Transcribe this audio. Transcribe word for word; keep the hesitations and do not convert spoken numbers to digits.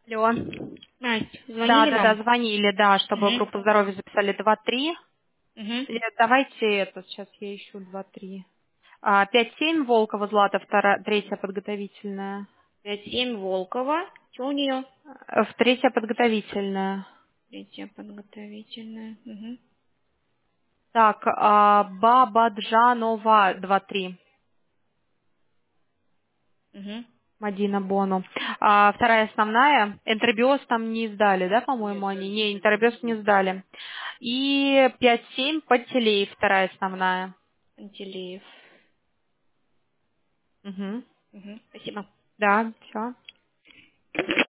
Алло. Настя, Да, звонили да, да, вам? звонили, да, чтобы в Угу. группу здоровья записали два-три. Угу. Давайте это, сейчас я ищу два-три. А, пять-семь Волкова, Злата, вторая, третья подготовительная. пять семь Волкова. Что у нее? Э, В третья подготовительная. Третья подготовительная. Угу. Так, а, Бабаджанова, два-три. Угу. Мадина Бону. А, вторая основная. Энтеробиоз там не сдали, да, по-моему, Нет, они? Не, энтеробиоз не сдали. И пять-семь Пантелей, вторая основная. Антилеев. Угу. Угу. Спасибо. Да, все.